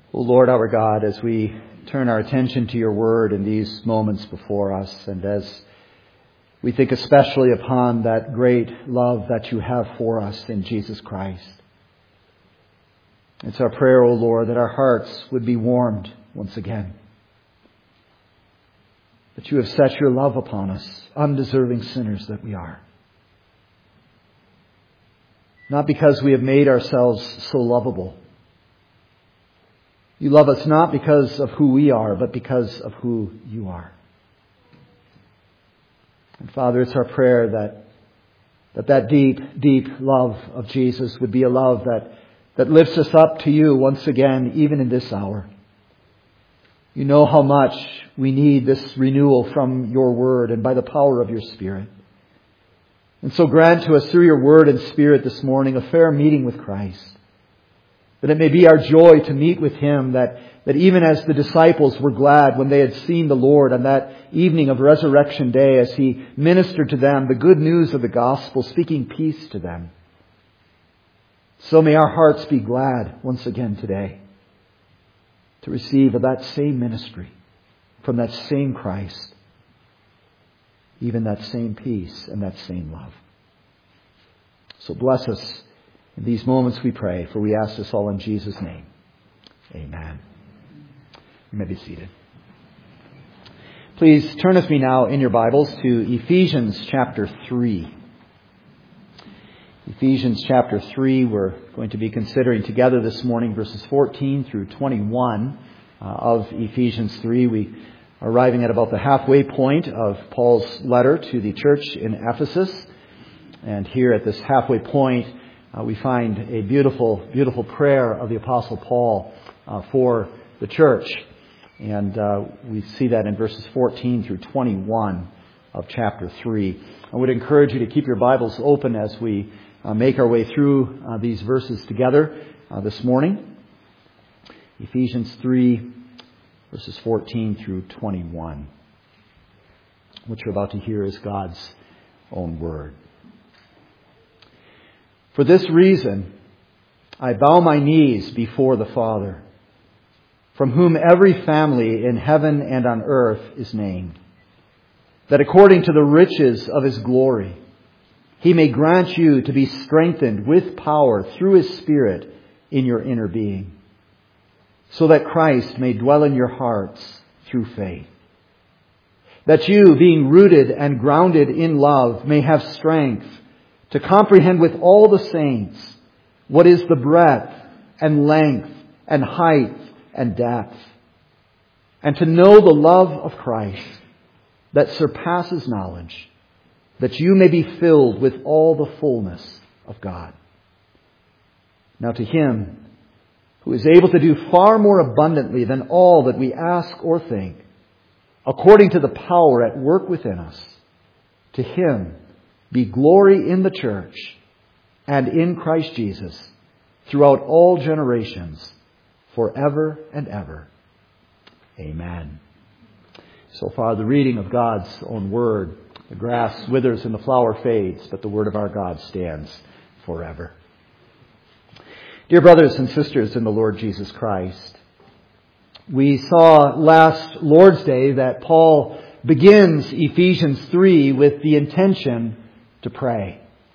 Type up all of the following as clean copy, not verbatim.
O Lord our God, as we turn our attention to your word in these moments before us, and as we think especially upon that great love that you have for us in Jesus Christ, it's our prayer, O Lord, that our hearts would be warmed once again, that you have set your love upon us, undeserving sinners that we are. Not because we have made ourselves so lovable. You love us not because of who we are, but because of who you are. And Father, it's our prayer that deep, deep love of Jesus would be a love that lifts us up to you once again, even in this hour. You know how much we need this renewal from your word and by the power of your Spirit. And so grant to us through your word and Spirit this morning a fair meeting with Christ. That it may be our joy to meet with Him, that even as the disciples were glad when they had seen the Lord on that evening of Resurrection Day as He ministered to them the good news of the gospel, speaking peace to them. So may our hearts be glad once again today to receive of that same ministry from that same Christ, even that same peace and that same love. So bless us in these moments, we pray, for we ask this all in Jesus' name. Amen. You may be seated. Please turn with me now in your Bibles to Ephesians chapter 3. Ephesians chapter 3, we're going to be considering together this morning verses 14 through 21 of Ephesians 3. We are arriving at about the halfway point of Paul's letter to the church in Ephesus. And here at this halfway point, we find a beautiful, beautiful prayer of the Apostle Paul for the church. And we see that in verses 14 through 21 of chapter 3. I would encourage you to keep your Bibles open as we make our way through these verses together this morning. Ephesians 3, verses 14 through 21. What you're about to hear is God's own word. For this reason, I bow my knees before the Father, from whom every family in heaven and on earth is named, that according to the riches of His glory, He may grant you to be strengthened with power through His Spirit in your inner being, so that Christ may dwell in your hearts through faith, that you, being rooted and grounded in love, may have strength to comprehend with all the saints what is the breadth and length and height and depth, and to know the love of Christ that surpasses knowledge, that you may be filled with all the fullness of God. Now to Him who is able to do far more abundantly than all that we ask or think, according to the power at work within us, to Him be glory in the church and in Christ Jesus throughout all generations, forever and ever. Amen. So far, the reading of God's own word. The grass withers and the flower fades, but the word of our God stands forever. Dear brothers and sisters in the Lord Jesus Christ, we saw last Lord's Day that Paul begins Ephesians 3 with the intention to pray.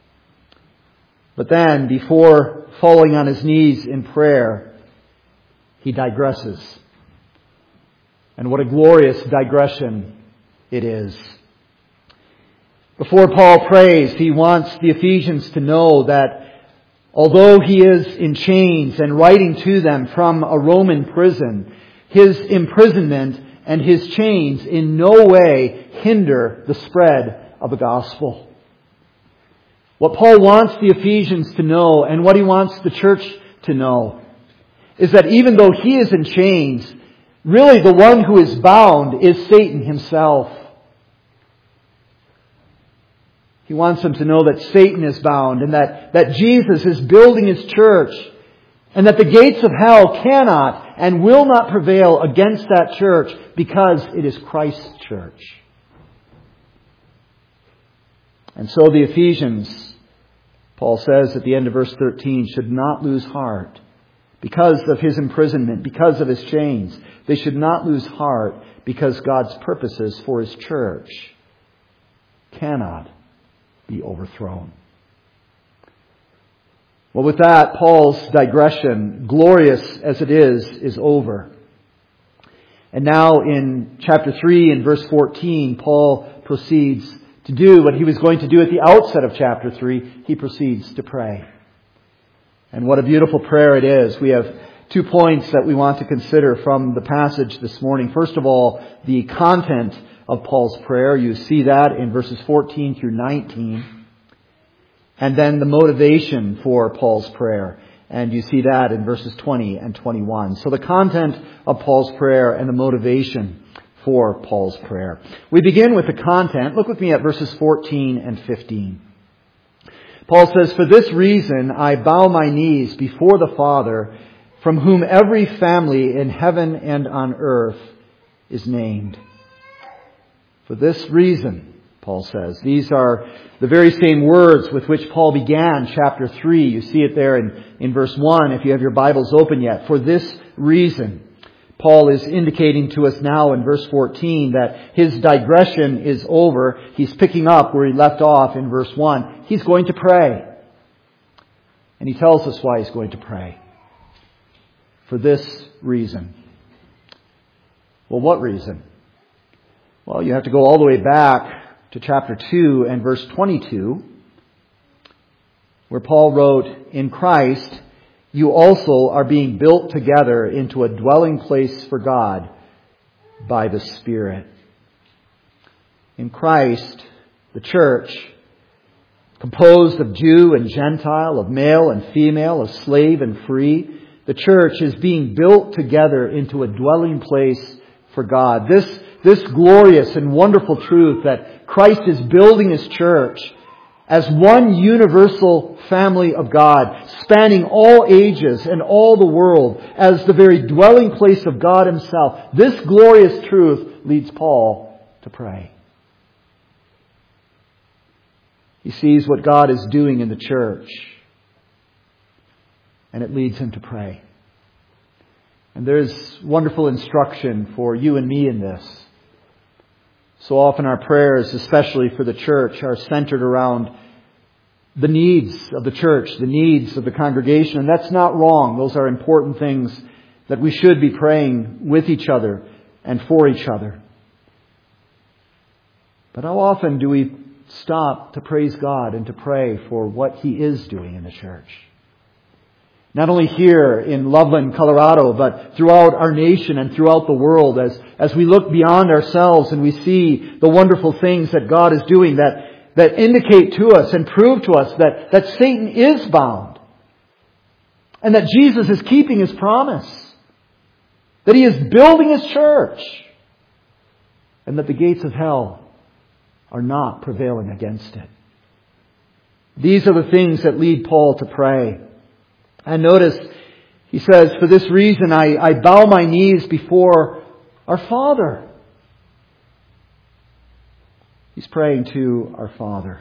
But then, before falling on his knees in prayer, he digresses. And what a glorious digression it is. Before Paul prays, he wants the Ephesians to know that although he is in chains and writing to them from a Roman prison, his imprisonment and his chains in no way hinder the spread of the gospel. What Paul wants the Ephesians to know, and what he wants the church to know, is that even though he is in chains, really the one who is bound is Satan himself. He wants them to know that Satan is bound and that Jesus is building His church, and that the gates of hell cannot and will not prevail against that church because it is Christ's church. And so the Ephesians, Paul says at the end of verse 13, should not lose heart because of his imprisonment, because of his chains. They should not lose heart because God's purposes for his church cannot be overthrown. Well, with that, Paul's digression, glorious as it is over. And now in chapter 3 and verse 14, Paul proceeds to do what he was going to do at the outset of chapter 3. He proceeds to pray. And what a beautiful prayer it is. We have 2 points that we want to consider from the passage this morning. First of all, the content of Paul's prayer. You see that in verses 14 through 19. And then the motivation for Paul's prayer. And you see that in verses 20 and 21. So the content of Paul's prayer and the motivation for Paul's prayer. We begin with the content. Look with me at verses 14 and 15. Paul says, "For this reason I bow my knees before the Father, from whom every family in heaven and on earth is named." For this reason, Paul says. These are the very same words with which Paul began chapter 3. You see it there in verse 1 if you have your Bibles open yet. For this reason, Paul is indicating to us now in verse 14 that his digression is over. He's picking up where he left off in verse 1. He's going to pray. And he tells us why he's going to pray. For this reason. Well, what reason? Well, you have to go all the way back to chapter 2 and verse 22, where Paul wrote, "In Christ, you also are being built together into a dwelling place for God by the Spirit." In Christ, the church, composed of Jew and Gentile, of male and female, of slave and free, the church is being built together into a dwelling place for God. This glorious and wonderful truth that Christ is building His church as one universal family of God, spanning all ages and all the world, as the very dwelling place of God Himself. This glorious truth leads Paul to pray. He sees what God is doing in the church, and it leads him to pray. And there's wonderful instruction for you and me in this. So often our prayers, especially for the church, are centered around the needs of the church, the needs of the congregation. And that's not wrong. Those are important things that we should be praying with each other and for each other. But how often do we stop to praise God and to pray for what He is doing in the church? Not only here in Loveland, Colorado, but throughout our nation and throughout the world, as we look beyond ourselves and we see the wonderful things that God is doing that indicate to us and prove to us that Satan is bound and that Jesus is keeping His promise, that He is building His church, and that the gates of hell are not prevailing against it. These are the things that lead Paul to pray. And notice, he says, "For this reason I bow my knees before our Father." He's praying to our Father,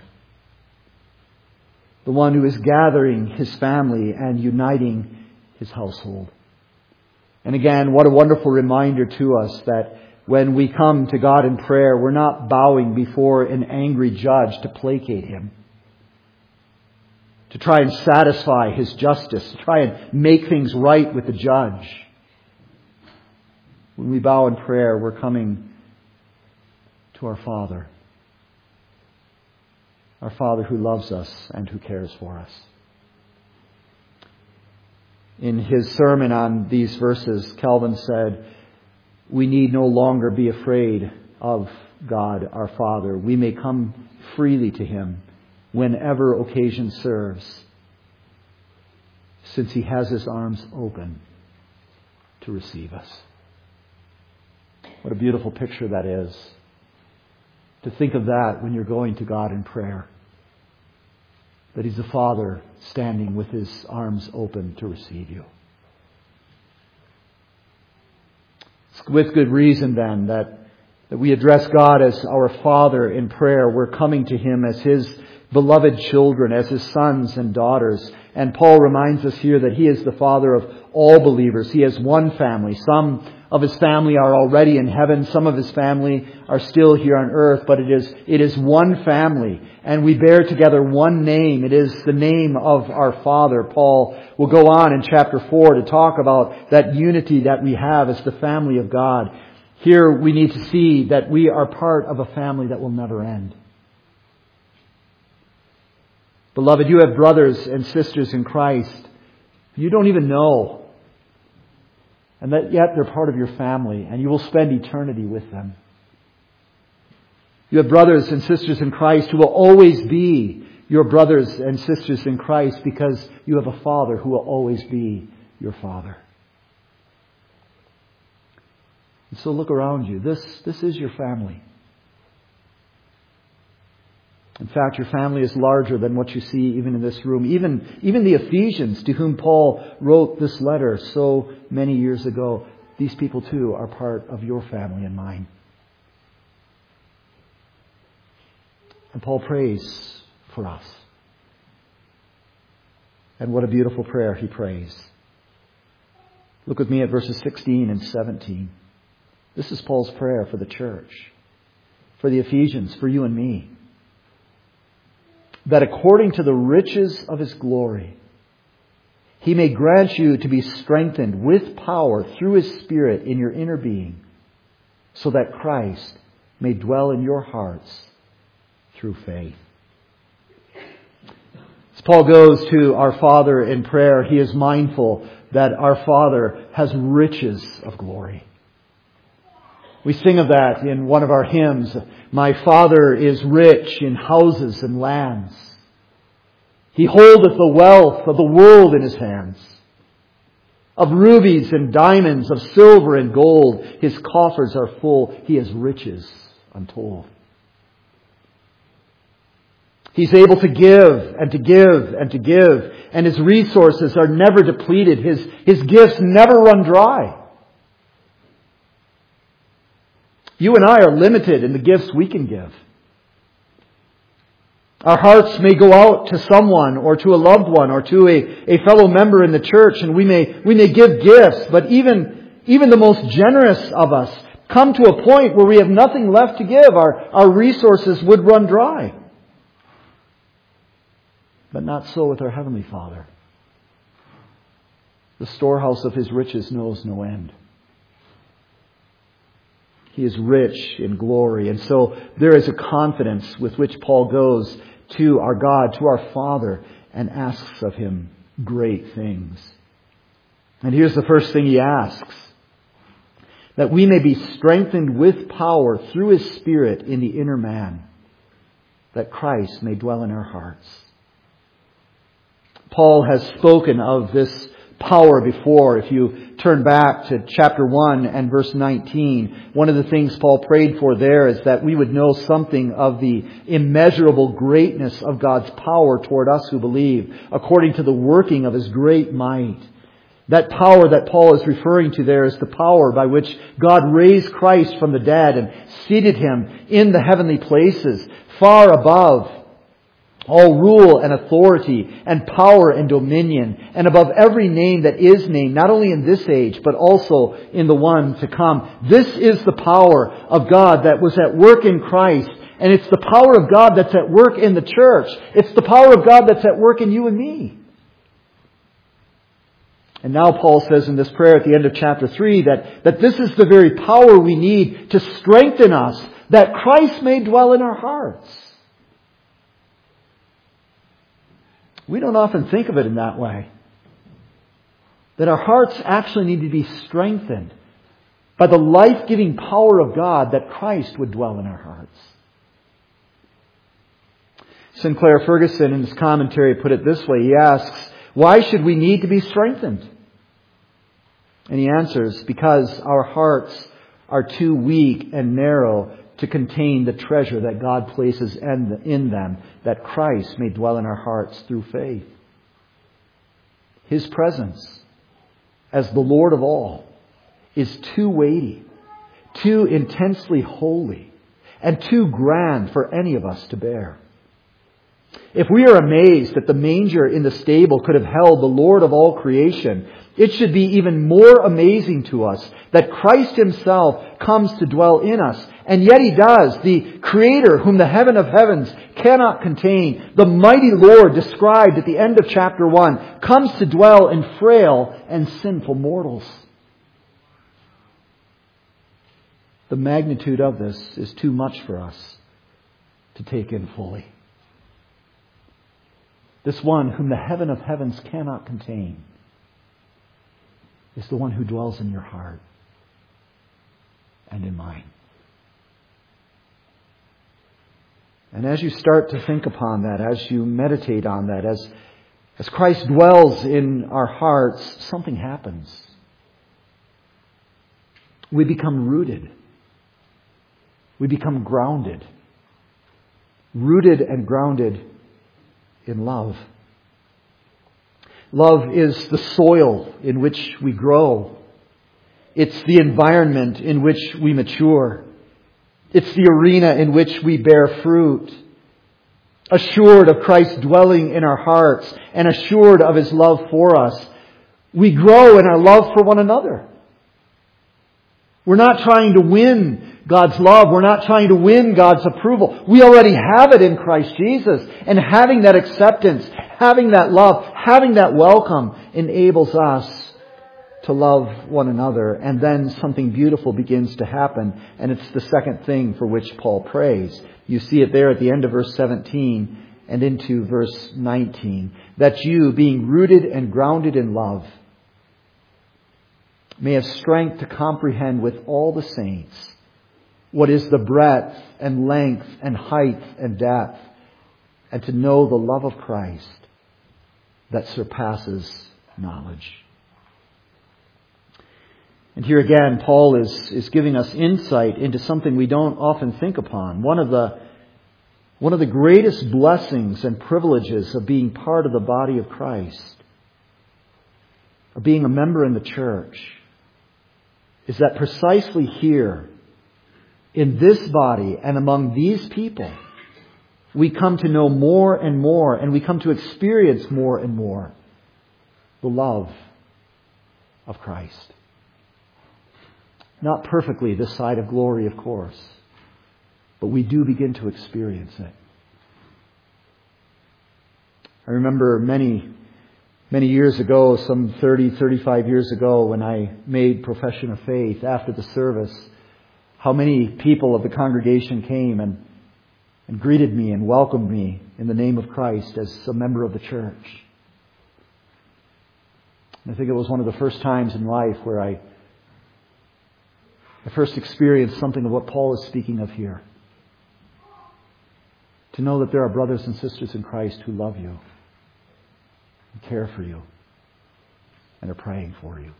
the one who is gathering His family and uniting His household. And again, what a wonderful reminder to us that when we come to God in prayer, we're not bowing before an angry judge to placate Him, to try and satisfy His justice, to try and make things right with the judge. When we bow in prayer, we're coming to our Father who loves us and who cares for us. In his sermon on these verses, Calvin said, "We need no longer be afraid of God our Father. We may come freely to Him whenever occasion serves, since He has His arms open to receive us." What a beautiful picture that is. To think of that when you're going to God in prayer. That He's a Father standing with His arms open to receive you. It's with good reason then that we address God as our Father in prayer. We're coming to Him as His beloved children, as His sons and daughters. And Paul reminds us here that He is the Father of all believers. He has one family. Some of His family are already in heaven. Some of His family are still here on earth. But it is one family. And we bear together one name. It is the name of our Father. Paul will go on in chapter 4 to talk about that unity that we have as the family of God. Here we need to see that we are part of a family that will never end. Beloved, you have brothers and sisters in Christ you don't even know. And that yet they're part of your family and you will spend eternity with them. You have brothers and sisters in Christ who will always be your brothers and sisters in Christ because you have a Father who will always be your Father. And so look around you. This is your family. In fact, your family is larger than what you see even in this room. Even the Ephesians, to whom Paul wrote this letter so many years ago, these people too are part of your family and mine. And Paul prays for us. And what a beautiful prayer he prays. Look with me at verses 16 and 17. This is Paul's prayer for the church, for the Ephesians, for you and me. That according to the riches of His glory, He may grant you to be strengthened with power through His Spirit in your inner being, so that Christ may dwell in your hearts through faith. As Paul goes to our Father in prayer, he is mindful that our Father has riches of glory. We sing of that in one of our hymns. My Father is rich in houses and lands. He holdeth the wealth of the world in His hands. Of rubies and diamonds, of silver and gold, His coffers are full. He has riches untold. He's able to give and to give and to give. And His resources are never depleted. His gifts never run dry. You and I are limited in the gifts we can give. Our hearts may go out to someone or to a loved one or to a fellow member in the church, and we may give gifts, but even the most generous of us come to a point where we have nothing left to give. Our resources would run dry. But not so with our Heavenly Father. The storehouse of His riches knows no end. He is rich in glory. And so there is a confidence with which Paul goes to our God, to our Father, and asks of Him great things. And here's the first thing he asks. That we may be strengthened with power through His Spirit in the inner man. That Christ may dwell in our hearts. Paul has spoken of this power before. If you turn back to chapter 1 and verse 19, one of the things Paul prayed for there is that we would know something of the immeasurable greatness of God's power toward us who believe, according to the working of His great might. That power that Paul is referring to there is the power by which God raised Christ from the dead and seated Him in the heavenly places, far above all rule and authority and power and dominion, and above every name that is named, not only in this age, but also in the one to come. This is the power of God that was at work in Christ, and it's the power of God that's at work in the church. It's the power of God that's at work in you and me. And now Paul says in this prayer at the end of chapter 3 that this is the very power we need to strengthen us, that Christ may dwell in our hearts. We don't often think of it in that way. That our hearts actually need to be strengthened by the life-giving power of God, that Christ would dwell in our hearts. Sinclair Ferguson in his commentary put it this way. He asks, why should we need to be strengthened? And he answers, because our hearts are too weak and narrow to contain the treasure that God places in them, that Christ may dwell in our hearts through faith. His presence, as the Lord of all, is too weighty, too intensely holy, and too grand for any of us to bear. If we are amazed that the manger in the stable could have held the Lord of all creation, it should be even more amazing to us that Christ Himself comes to dwell in us. And yet He does. The Creator, whom the heaven of heavens cannot contain, the mighty Lord described at the end of chapter 1, comes to dwell in frail and sinful mortals. The magnitude of this is too much for us to take in fully. This one whom the heaven of heavens cannot contain is the one who dwells in your heart and in mine. And as you start to think upon that, as you meditate on that, as Christ dwells in our hearts, something happens. We become rooted. We become grounded. Rooted and grounded in love. Love is the soil in which we grow. It's the environment in which we mature. It's the arena in which we bear fruit. Assured of Christ dwelling in our hearts and assured of His love for us, we grow in our love for one another. We're not trying to win God's love. We're not trying to win God's approval. We already have it in Christ Jesus. And having that acceptance, having that love, having that welcome enables us to love one another. And then something beautiful begins to happen. And it's the second thing for which Paul prays. You see it there at the end of verse 17 and into verse 19. That you, being rooted and grounded in love, may have strength to comprehend with all the saints what is the breadth and length and height and depth, and to know the love of Christ that surpasses knowledge. And here again, Paul is giving us insight into something we don't often think upon. One of the greatest blessings and privileges of being part of the body of Christ, of being a member in the church, is that precisely here, in this body and among these people, we come to know more and more, and we come to experience more and more the love of Christ. Not perfectly this side of glory, of course, but we do begin to experience it. I remember many years ago, some 35 years ago, when I made profession of faith after the service, how many people of the congregation came and greeted me and welcomed me in the name of Christ as a member of the church. And I think it was one of the first times in life where I first experienced something of what Paul is speaking of here. To know that there are brothers and sisters in Christ who love you, and care for you, and are praying for you.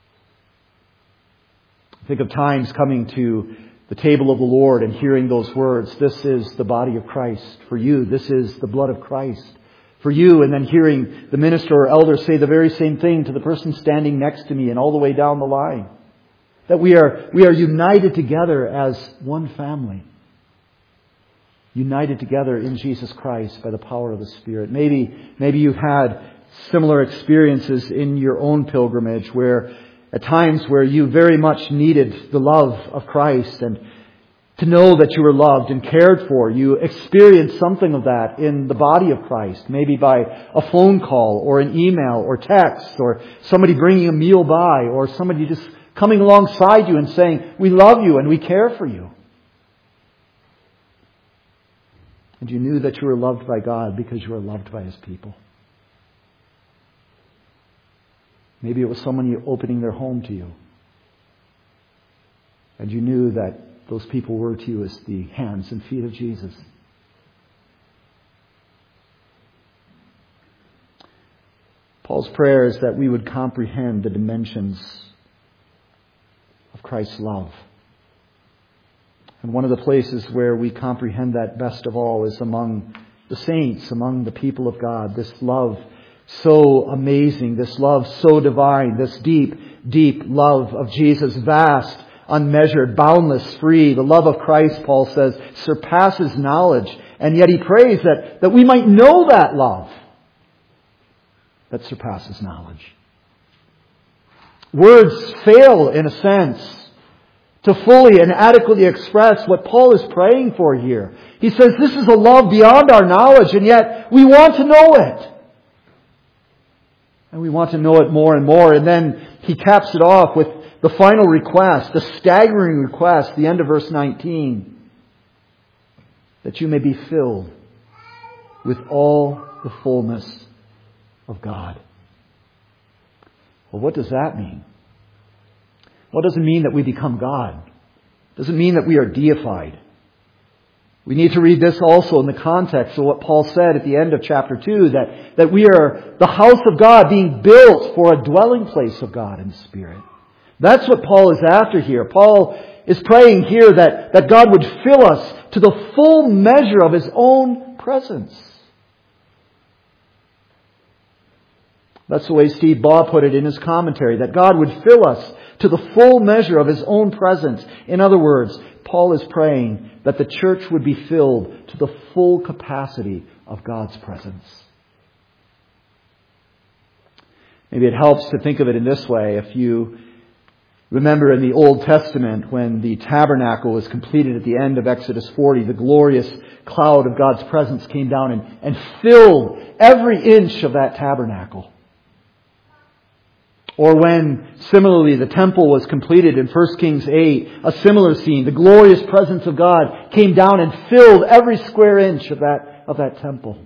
Think of times coming to the table of the Lord and hearing those words, "This is the body of Christ for you. This is the blood of Christ for you." And then hearing the minister or elder say the very same thing to the person standing next to me and all the way down the line. That we are united together as one family. United together in Jesus Christ by the power of the Spirit. Maybe you've had similar experiences in your own pilgrimage where at times where you very much needed the love of Christ and to know that you were loved and cared for. You experienced something of that in the body of Christ. Maybe by a phone call or an email or text or somebody bringing a meal by or somebody just coming alongside you and saying, "We love you and we care for you." And you knew that you were loved by God because you were loved by His people. Maybe it was someone opening their home to you. And you knew that those people were to you as the hands and feet of Jesus. Paul's prayer is that we would comprehend the dimensions of Christ's love. And one of the places where we comprehend that best of all is among the saints, among the people of God. This love so amazing, this love so divine, this deep, deep love of Jesus, vast, unmeasured, boundless, free. The love of Christ, Paul says, surpasses knowledge. And yet He prays that we might know that love that surpasses knowledge. Words fail, in a sense, to fully and adequately express what Paul is praying for here. He says this is a love beyond our knowledge, and yet we want to know it. And we want to know it more and more. And then he caps it off with the final request, the staggering request, the end of verse 19. That you may be filled with all the fullness of God. Well, what does that mean? Well, it doesn't mean that we become God. It doesn't mean that we are deified. We need to read this also in the context of what Paul said at the end of chapter 2, that we are the house of God being built for a dwelling place of God in the Spirit. That's what Paul is after here. Paul is praying here that God would fill us to the full measure of His own presence. That's the way Steve Baugh put it in his commentary, that God would fill us to the full measure of His own presence. In other words, Paul is praying that the church would be filled to the full capacity of God's presence. Maybe it helps to think of it in this way. If you remember in the Old Testament, when the tabernacle was completed at the end of Exodus 40, the glorious cloud of God's presence came down and filled every inch of that tabernacle. Or when, similarly, the temple was completed in 1 Kings 8, a similar scene. The glorious presence of God came down and filled every square inch of that temple.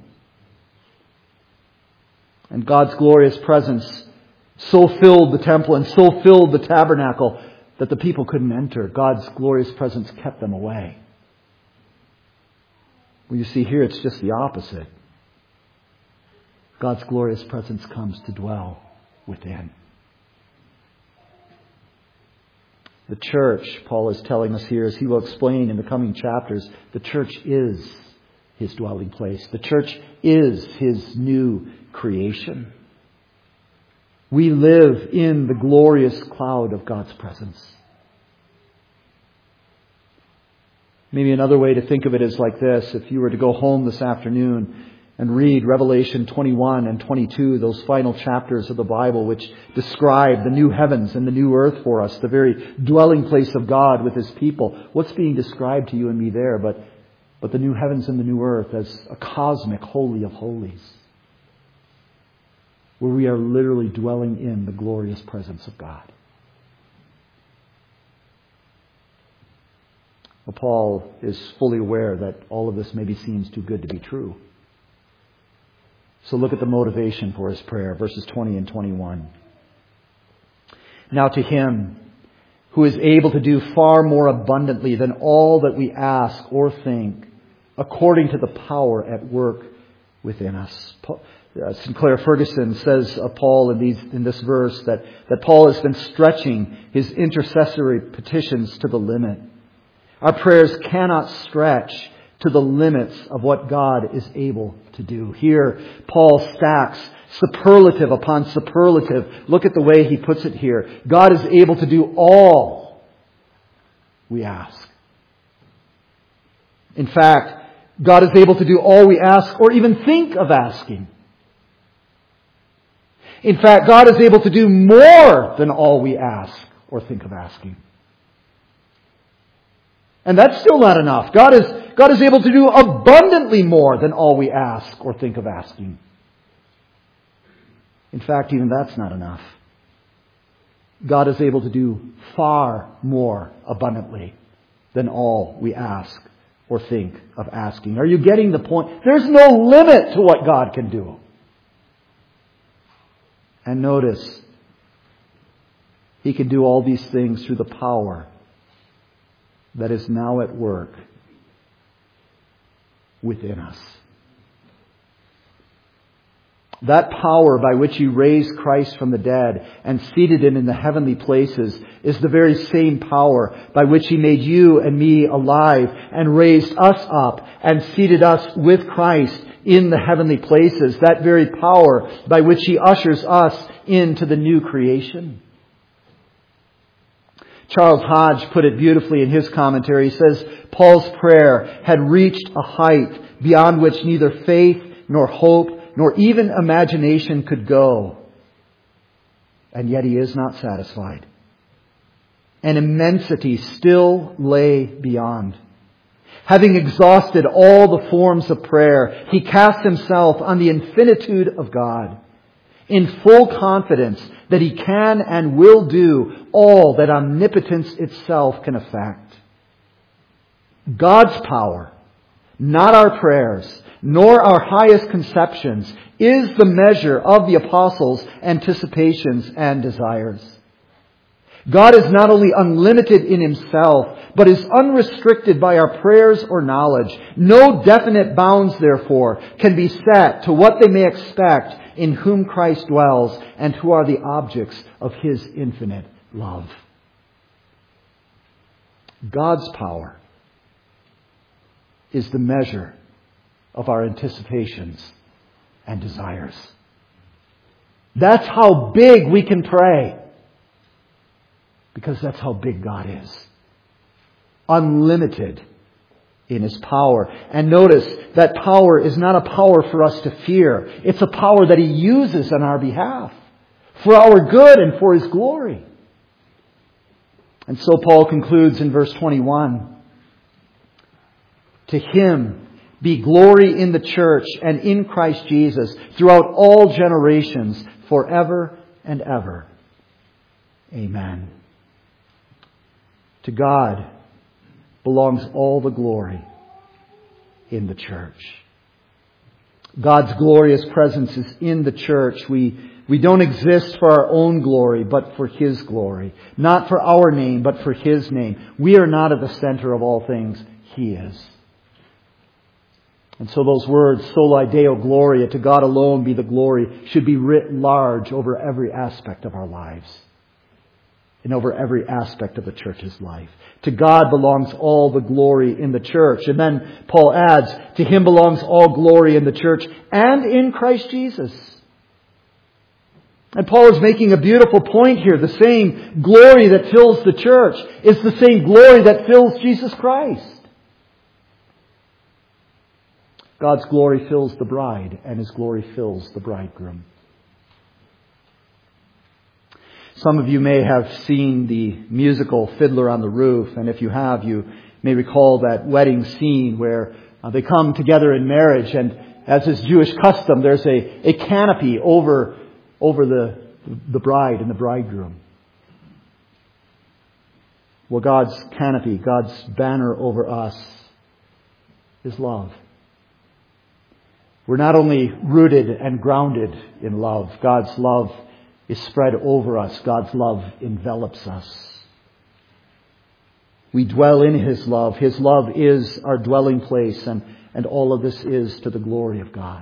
And God's glorious presence so filled the temple and so filled the tabernacle that the people couldn't enter. God's glorious presence kept them away. Well, you see here it's just the opposite. God's glorious presence comes to dwell within. The church, Paul is telling us here, as he will explain in the coming chapters, the church is His dwelling place. The church is His new creation. We live in the glorious cloud of God's presence. Maybe another way to think of it is like this. If you were to go home this afternoon and read Revelation 21 and 22, those final chapters of the Bible which describe the new heavens and the new earth for us, the very dwelling place of God with His people. What's being described to you and me there but the new heavens and the new earth as a cosmic holy of holies, where we are literally dwelling in the glorious presence of God. Well, Paul is fully aware that all of this maybe seems too good to be true. So look at the motivation for his prayer, verses 20 and 21. Now to Him who is able to do far more abundantly than all that we ask or think, according to the power at work within us. Sinclair Ferguson says of Paul in this verse that Paul has been stretching his intercessory petitions to the limit. Our prayers cannot stretch to the limits of what God is able to do. Here, Paul stacks superlative upon superlative. Look at the way he puts it here. God is able to do all we ask. In fact, God is able to do all we ask or even think of asking. In fact, God is able to do more than all we ask or think of asking. And that's still not enough. God is able to do abundantly more than all we ask or think of asking. In fact, even that's not enough. God is able to do far more abundantly than all we ask or think of asking. Are you getting the point? There's no limit to what God can do. And notice, He can do all these things through the power that is now at work within us. That power by which He raised Christ from the dead and seated Him in the heavenly places is the very same power by which He made you and me alive and raised us up and seated us with Christ in the heavenly places. That very power by which He ushers us into the new creation. Charles Hodge put it beautifully in his commentary. He says, Paul's prayer had reached a height beyond which neither faith nor hope nor even imagination could go. And yet he is not satisfied. An immensity still lay beyond. Having exhausted all the forms of prayer, he cast himself on the infinitude of God, in full confidence that he can and will do all that omnipotence itself can effect. God's power, not our prayers, nor our highest conceptions, is the measure of the apostles' anticipations and desires. God is not only unlimited in himself, but is unrestricted by our prayers or knowledge. No definite bounds, therefore, can be set to what they may expect in whom Christ dwells and who are the objects of his infinite love. God's power is the measure of our anticipations and desires. That's how big we can pray. Because that's how big God is. Unlimited in his power. And notice that power is not a power for us to fear. It's a power that he uses on our behalf. For our good and for his glory. And so Paul concludes in verse 21. To him be glory in the church and in Christ Jesus throughout all generations, forever and ever. Amen. To God belongs all the glory in the church. God's glorious presence is in the church. We don't exist for our own glory, but for his glory. Not for our name, but for his name. We are not at the center of all things. He is. And so those words, soli Deo Gloria, to God alone be the glory, should be writ large over every aspect of our lives. And over every aspect of the church's life. To God belongs all the glory in the church. And then Paul adds, to him belongs all glory in the church and in Christ Jesus. And Paul is making a beautiful point here. The same glory that fills the church is the same glory that fills Jesus Christ. God's glory fills the bride, and his glory fills the bridegroom. Some of you may have seen the musical Fiddler on the Roof, and if you have, you may recall that wedding scene where they come together in marriage, and as is Jewish custom, there's a canopy over the bride and the bridegroom. Well, God's canopy, God's banner over us is love. We're not only rooted and grounded in love. God's love is spread over us. God's love envelops us. We dwell in his love. His love is our dwelling place, and all of this is to the glory of God.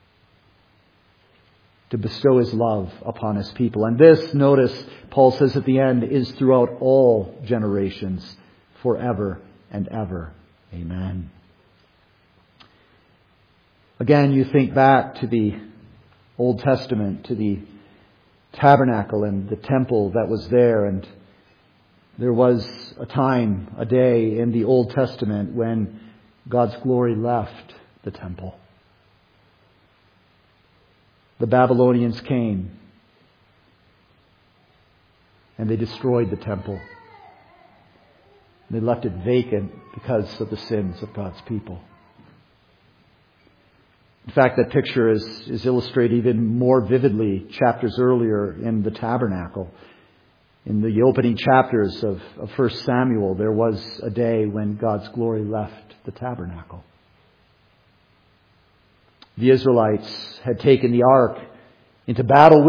To bestow his love upon his people. And this, notice, Paul says at the end, is throughout all generations, forever and ever. Amen. Again, you think back to the Old Testament, to the tabernacle and the temple that was there. And there was a time, a day in the Old Testament when God's glory left the temple. The Babylonians came and they destroyed the temple. They left it vacant because of the sins of God's people. In fact, that picture is illustrated even more vividly chapters earlier in the tabernacle. In the opening chapters of 1 Samuel, there was a day when God's glory left the tabernacle. The Israelites had taken the ark into battle